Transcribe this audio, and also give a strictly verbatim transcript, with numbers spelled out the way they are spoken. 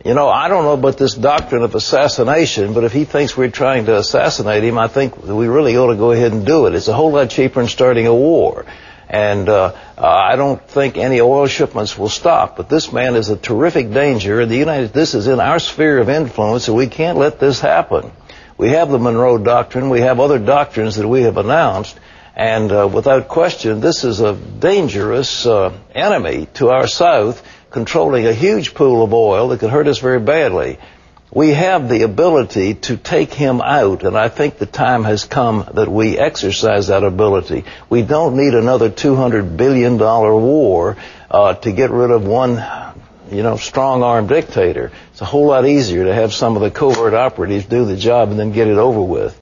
You know, I don't know about this doctrine of assassination, but if he thinks we're trying to assassinate him, I think we really ought to go ahead and do it. It's a whole lot cheaper than starting a war. And uh, uh, I don't think any oil shipments will stop. But this man is a terrific danger. In the United, this is in our sphere of influence, and we can't let this happen. We have the Monroe Doctrine. We have other doctrines that we have announced. And uh, without question, this is a dangerous uh, enemy to our South, controlling a huge pool of oil that could hurt us very badly. We have the ability to take him out, and I think the time has come that we exercise that ability. We don't need another two hundred billion dollar war uh, to get rid of one, you know, strong-armed dictator. It's a whole lot easier to have some of the covert operatives do the job and then get it over with.